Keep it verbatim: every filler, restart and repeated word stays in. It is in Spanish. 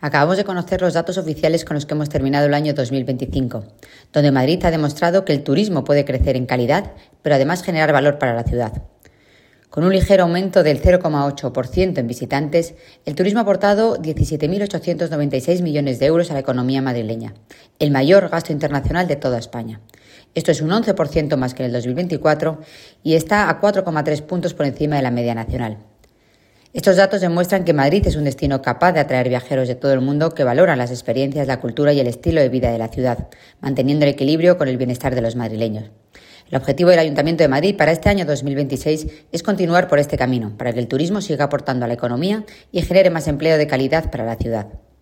Acabamos de conocer los datos oficiales con los que hemos terminado el año dos mil veinticinco, donde Madrid ha demostrado que el turismo puede crecer en calidad, pero además generar valor para la ciudad. Con un ligero aumento del cero coma ocho por ciento en visitantes, el turismo ha aportado diecisiete mil ochocientos noventa y seis millones de euros a la economía madrileña, el mayor gasto internacional de toda España. Esto es un once por ciento más que en el dos mil veinticuatro y está a cuatro coma tres puntos por encima de la media nacional. Estos datos demuestran que Madrid es un destino capaz de atraer viajeros de todo el mundo que valoran las experiencias, la cultura y el estilo de vida de la ciudad, manteniendo el equilibrio con el bienestar de los madrileños. El objetivo del Ayuntamiento de Madrid para este año dos mil veintiséis es continuar por este camino, para que el turismo siga aportando a la economía y genere más empleo de calidad para la ciudad.